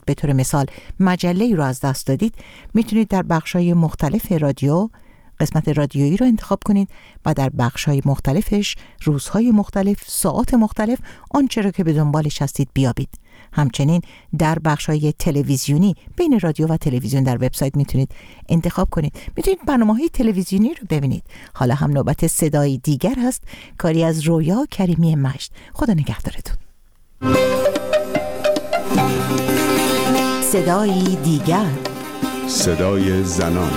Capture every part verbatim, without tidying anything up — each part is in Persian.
به طور مثال مجله‌ای رو از دست دادید، میتونید در بخش‌های مختلف رادیو قسمت رادیویی رو انتخاب کنید و در بخش‌های مختلفش روزهای مختلف، ساعات مختلف آنچه را که به دنبالش هستید بیابید. همچنین در بخش‌های تلویزیونی بین رادیو و تلویزیون در وبسایت میتونید انتخاب کنید. میتونید برنامه‌های تلویزیونی رو ببینید. حالا هم نوبت صدای دیگر هست، کاری از رویا کریمی مشت. خدا نگهدارتون. صدای دیگر، صدای زنان.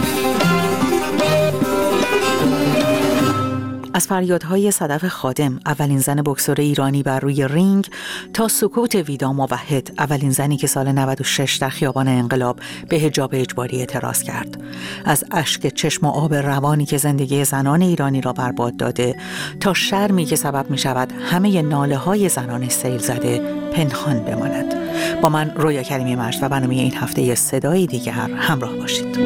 از فریادهای صدف خادم، اولین زن بوکسور ایرانی بر روی رینگ، تا سکوت ویدا موحد، اولین زنی که سال نود و شش در خیابان انقلاب به حجاب اجباری اعتراض کرد، از اشک چشم و آب روانی که زندگی زنان ایرانی را برباد داده، تا شرمی که سبب می شود همه ناله های زنان سیل زده پنهان بماند. با من رویا کریمی مشت و برنامه این هفته صدای دیگر همراه باشید.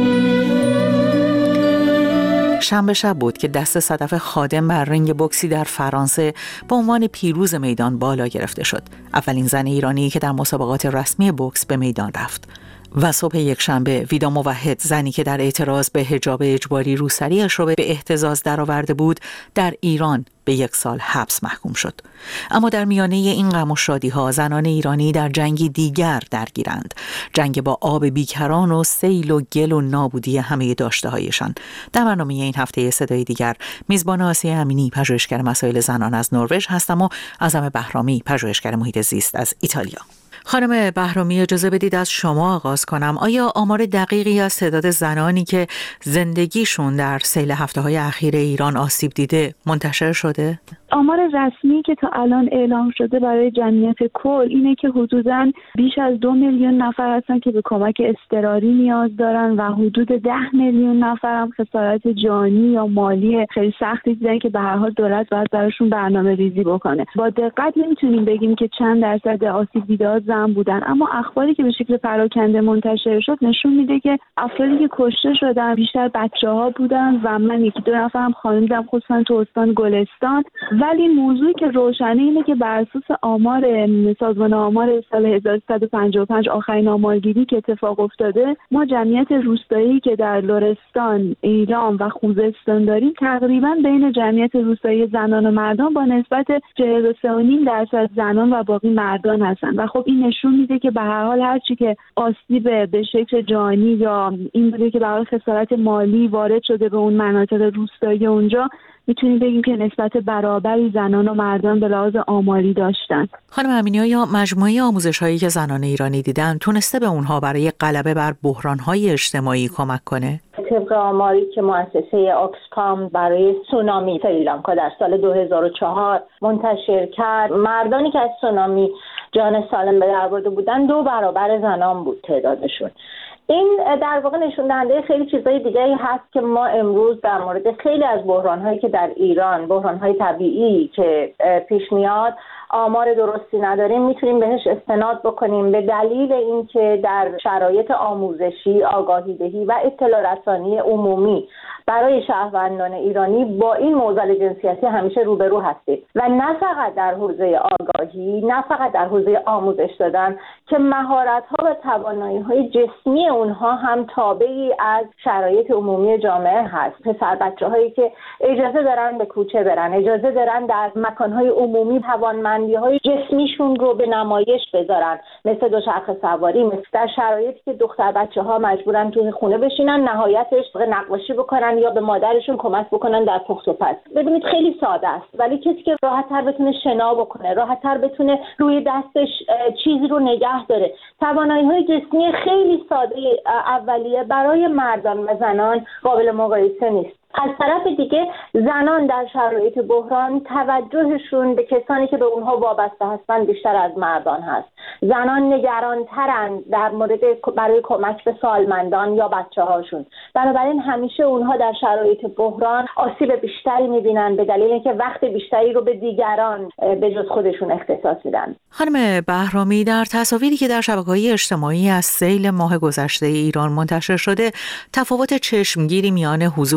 شنبه شب بود که دست صدف خادم بر رینگ بوکسی در فرانسه با عنوان پیروز میدان بالا گرفته شد. اولین زن ایرانی که در مسابقات رسمی بوکس به میدان رفت. و صبح یک شنبه ویدا موحد، زنی که در اعتراض به حجاب اجباری روسریش رو به احتزاز درآورده بود، در ایران به یک سال حبس محکوم شد. اما در میانه این غم و شادی ها زنان ایرانی در جنگی دیگر درگیرند، جنگ با آب بیکران و سیل و گل و نابودی همه داشته هایشان. در برنامه این هفته صدای دیگر میزبان آسیه امینی، پژوهشگر مسائل زنان از نروژ هستم و اعظم بهرامی، پژوهشگر محیط زیست از ایتالیا. خانم بهرامی، اجازه بدید از شما آغاز کنم. آیا آمار دقیقی از تعداد زنانی که زندگیشون در سیل هفته‌های اخیر ایران آسیب دیده منتشر شده؟ آمار رسمی که تا الان اعلام شده برای جمعیت کل اینه که حدوداً بیش از دو میلیون نفر هستن که به کمک اضطراری نیاز دارن و حدود ده میلیون نفر هم خسارت جانی یا مالی خیلی سختی دیدن که به هر حال دولت باید براشون برنامه ریزی بکنه. با دقت نمیتونیم بگیم که چند درصد آسیب دیده زن بودن، اما اخباری که به شکل پراکنده منتشر شد نشون میده که افرادی که کشته شدن بیشتر بچه‌ها بودن و من یکی دو نفر هم خانم دیدم، خصوصا تو استان گلستان. ولی موضوعی که روشنه اینه که بر اساس آمار سازمان آمار سال هزار و سیصد و پنجاه و پنج آخرین آمارگیری که اتفاق افتاده، ما جمعیت روستایی که در لرستان، ایلام و خوزستان داریم تقریبا بین جمعیت روستایی زنان و مردان با نسبت چهل و سه و نیم درصد زنان و باقی مردان هستن و خب این نشون میده که به هر حال هرچی که آسیب به شکل جانی یا این بوده که برای خسارت مالی وارد شده به اون مناطق روستایی اونجا، میتونیم بگیم که نسبت برابری زنان و مردان به لحاظ آماری داشتن. خانم امینی، آیا مجموعه آموزش‌هایی که زنان ایرانی دیدن تونسته به اونها برای غلبه بر بحران‌های اجتماعی کمک کنه؟ طبق آماری که مؤسسه آکسفام برای سونامی سریلانکا در سال دو هزار و چهار منتشر کرد، مردانی که از سونامی جان سالم به در برده بودن دو برابر زنان بود تعدادشون. این در واقع نشون دهنده خیلی چیزای دیگری هست که ما امروز در مورد خیلی از بحران‌هایی که در ایران، بحران‌های طبیعی که پیش میاد، آمار درستی نداریم، میتونیم بهش استناد بکنیم به دلیل اینکه در شرایط آموزشی، آگاهی دهی و اطلاع رسانی عمومی برای شهروندان ایرانی با این معضل جنسیتی همیشه روبرو هستیم و نه فقط در حوزه آگاهی، نه فقط در حوزه آموزش دادن، که مهارت‌ها و توانایی‌های جسمی اونها هم تابعی از شرایط عمومی جامعه هست. پسر بچه‌هایی که اجازه دارن به کوچه برن، اجازه دارن در مکان‌های عمومی توانمندی‌های جسمیشون رو به نمایش بذارن، مثل دوچرخه سواری، مثل در شرایطی که دختر بچه‌ها مجبورن توی خونه بشینن، نهایتش نقاشی بکنن یا به مادرشون کمک بکنن در پخت و پز. ببینید خیلی ساده است، ولی کسی که راحت‌تر بتونه شنا بکنه، راحت‌تر بتونه روی دستش چیزی رو نگه داره، توانایی‌های جسمی خیلی ساده اولیه برای مردان و زنان قابل مقایسه نیست. از طرف دیگه زنان در شرایط بحران توجهشون به کسانی که به اونها وابسته هستن بیشتر از مردان هست. زنان نگرانترن در مورد برای کمک به سالمندان یا بچه هاشون، بنابراین همیشه اونها در شرایط بحران آسیب بیشتری میبینن به دلیل اینکه وقت بیشتری رو به دیگران به جز خودشون اختصاص میدن. خانم بهرامی، در تصاویری که در شبکه‌های اجتماعی از سیل ماه گذشته ایران منتشر شده، تفاوت چشمگیری میان حضور زنان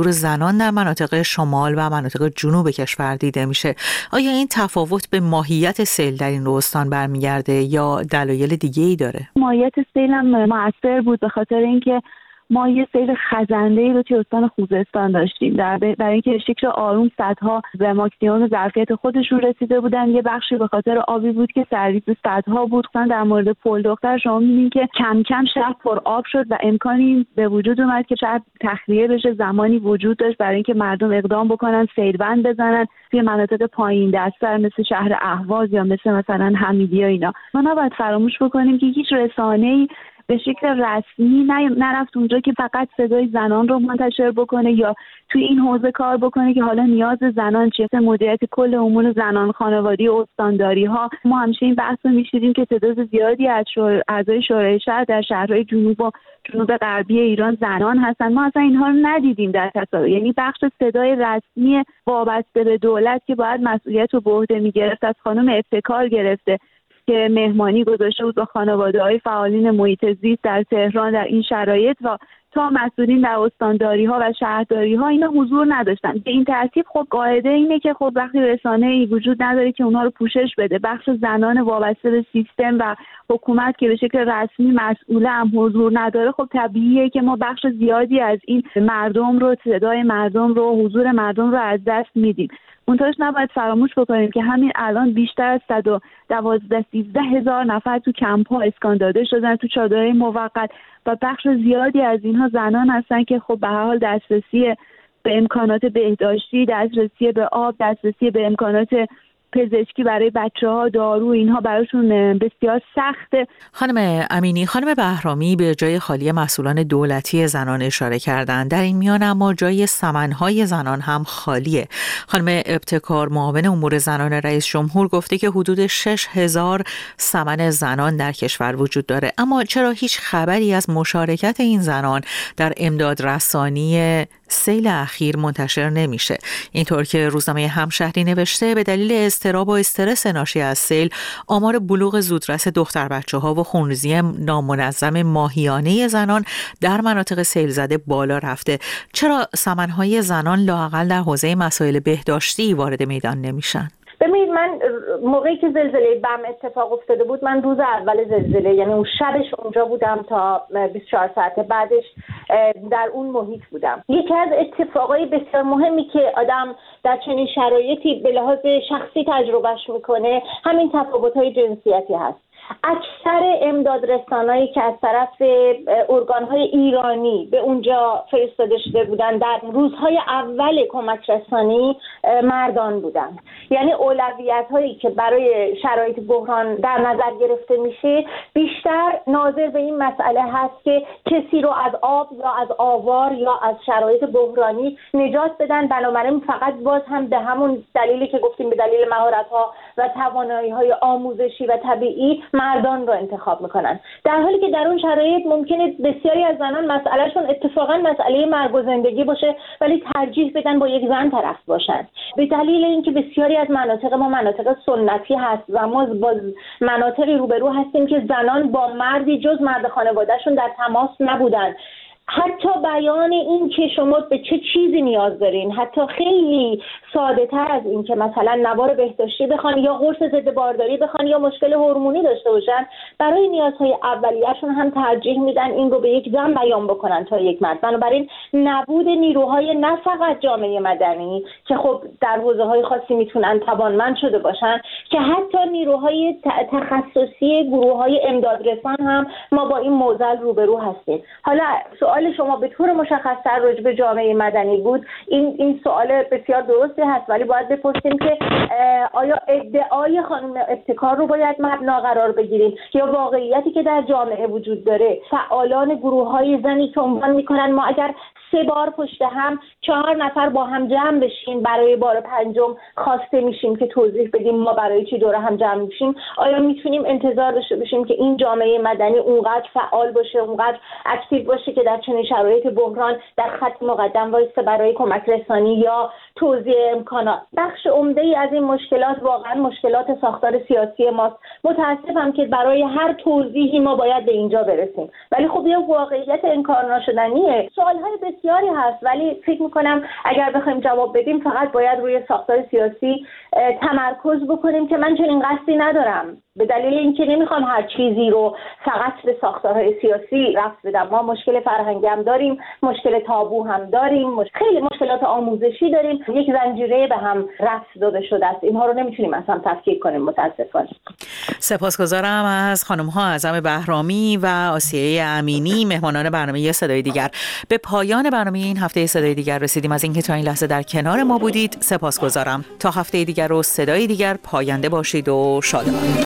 باران در مناطق شمال و مناطق جنوب کشور دیده میشه. آیا این تفاوت به ماهیت سیل در این استان برمیگرده یا دلایل دیگه‌ای داره؟ ماهیت سیل هم مؤثر بود به خاطر اینکه ما یه سیل خزنده‌ای رو توی استان خوزستان داشتیم. در برای اینکه شکل آروم سدها به ماکسیمم ظرفیت خودشون رسیده بودن، یه بخشی به خاطر آبی بود که سرویس سدها بود. مثلا در مورد پل دختر شما می‌بینید که کم کم شهر پر آب شد و امکانی به وجود اومد که شهر تخلیه بشه. زمانی وجود داشت برای اینکه مردم اقدام بکنن، سیلبند بزنن توی مناطق پایین دست‌تر مثل شهر اهواز یا مثل مثلا حمیدیه اینا. ما نباید فراموش بکنیم که هیچ رسانه‌ای به شکل رسمی نرفت اونجا که فقط صدای زنان رو منتشر بکنه یا توی این حوزه کار بکنه که حالا نیاز زنان چیه، مدیریت کل امور زنان، خانوادگی و استانداری ها. ما همیشه این بحث رو می‌شنیدیم که تعداد زیادی از شور... اعضای شورای شهر در شهرهای جنوب و جنوب غربی ایران زنان هستن. ما اصلا اینها رو ندیدیم در تصاویر. یعنی بخش صدای رسمی وابسته به دولت که باید مسئولیت رو به عهده می‌گرفت از خانم ابتکار گرفته که مهمانی گذاشته بود با خانواده‌های فعالین محیط زیست در تهران در این شرایط و تا مسئولین در استانداری‌ها و شهرداری‌ها اینا حضور نداشتن. به این ترتیب خب قاعده اینه که خب وقتی رسانه‌ای وجود نداره که اونها رو پوشش بده، بخش زنان وابسته به سیستم و حکومت که به شکل رسمی مسئول هم حضور نداره، خب طبیعیه که ما بخش زیادی از این مردم رو، صدای مردم رو، حضور مردم رو از دست میدیم. منتهاش نباید فراموش بکنیم که همین الان بیشتر از صد و دوازده سیزده هزار نفر تو کمپ‌ها اسکان داده شدن، تو چادرهای موقت، و بخش زیادی از اینها زنان هستن که خب به هر حال دسترسی به امکانات بهداشتی، دسترسی به آب، دسترسی به امکانات پزشکی برای بچه‌ها، دارو، اینها براشون بسیار سخته. خانم امینی، خانم بهرامی به جای خالی مسئولان دولتی زنان اشاره کردند. در این میان اما جای سمن‌های زنان هم خالیه. خانم ابتکار، معاون امور زنان رئیس جمهور، گفته که حدود شش هزار سمن زنان در کشور وجود داره. اما چرا هیچ خبری از مشارکت این زنان در امداد رسانی سیل اخیر منتشر نمیشه؟ اینطور که روزنامه همشهری نوشته به دلیل اضطراب و استرس ناشی از سیل آمار بلوغ زودرس دختر بچه‌ها و خونریزی نامنظم ماهیانه زنان در مناطق سیل زده بالا رفته. چرا سمن‌های زنان لااقل در حوزه مسائل بهداشتی وارد میدان نمیشن؟ ببینید، من موقعی که زلزله بم اتفاق افتاده بود، من روز اول زلزله، یعنی اون شبش اونجا بودم تا بیست و چهار ساعت بعدش در اون محیط بودم. یکی از اتفاقای بسیار مهمی که آدم در چنین شرایطی به لحاظ شخصی تجربهش میکنه همین تفاوت‌های جنسیتی هست. اکثر امداد رسانایی که از طرف ارگان‌های ایرانی به اونجا فرستاده شده بودن در روزهای اول کمک رسانی مردان بودن. یعنی اولویت‌هایی که برای شرایط بحران در نظر گرفته میشه بیشتر ناظر به این مسئله هست که کسی رو از آب یا از آوار یا از شرایط بحرانی نجات بدن. بنابراین فقط باز هم به همون دلیلی که گفتیم، به دلیل مهارت‌ها و توانایی‌های آموزشی و طبیعی مردان رو انتخاب میکنن، در حالی که در اون شرایط ممکنه بسیاری از زنان مسئلهشون اتفاقا مسئله مرگ و زندگی باشه ولی ترجیح بدن با یک زن طرف باشن، به دلیل اینکه بسیاری از مناطق ما مناطق سنتی هست و ما با مناطقی روبرو هستیم که زنان با مردی جز مرد خانوادهشون در تماس نبودن. حتی بیان این که شما به چه چیزی نیاز دارین، حتی خیلی ساده تر از این که مثلا نوار بهداشتی بخوان یا قرص ضد بارداری بخوان یا مشکل هورمونی داشته باشن، برای نیازهای اولیه‌شون هم ترجیح میدن این رو به یک زن بیان بکنن تا یک مرد. بنابراین نبود نیروهای نه فقط جامعه مدنی که خب در حوزه‌های خاصی میتونن توانمند شده باشن، که حتی نیروهای تخصصی گروه‌های امدادرسان هم ما با این معضل روبرو هستیم. حالا سوال شما به طور مشخص‌تر راجع به جامعه مدنی بود. این این سوال بسیار درستی هست، ولی باید بپرسیم که آیا ادعای خانم ابتکار رو باید مبنا قرار بگیریم یا واقعیتی که در جامعه وجود داره؟ فعالان گروه‌های زنی که عنوان می‌کنن ما اگر سه بار پشت هم چهار نفر با هم جمع بشیم برای بار پنجم خواسته میشیم که توضیح بدیم ما برای چی دور هم جمع میشیم، آیا میتونیم انتظار داشته باشیم که این جامعه مدنی اونقدر فعال باشه، اونقدر اکتیو باشه که در چنین شرایط بحران در خط مقدم وایسته برای کمک رسانی یا توزیع امکانات؟ بخش عمده‌ای از این مشکلات واقعا مشکلات ساختار سیاسی ماست. متاسفم که برای هر توضیحی ما باید به اینجا برسیم، ولی خب یه واقعیت انکار ناشدنیه. سوال‌های بسیاری هست، ولی فکر میکنم اگر بخوایم جواب بدیم فقط باید روی ساختار سیاسی تمرکز بکنیم که من چنین قصدی ندارم، به دلیل اینکه نمیخوام هر چیزی رو فقط به ساختارهای سیاسی رفت بدم. ما مشکل فرهنگی هم داریم، مشکل تابو هم داریم، مشکل خیلی مشکلات آموزشی داریم، یک زنجیره به هم رفت داده شده است. اینها رو نمیتونیم اصلا تفکیک کنیم متاسفانه. سپاسگزارم از خانم ها اعظم بهرامی و آسیه امینی، مهمانان برنامه صدای دیگر. به پایان برنامه این هفته صدای دیگر رسیدیم. از اینکه تا این لحظه در کنار ما بودید سپاسگزارم. تا هفته دیگر و صدای دیگر، پاینده باشید و شادمان.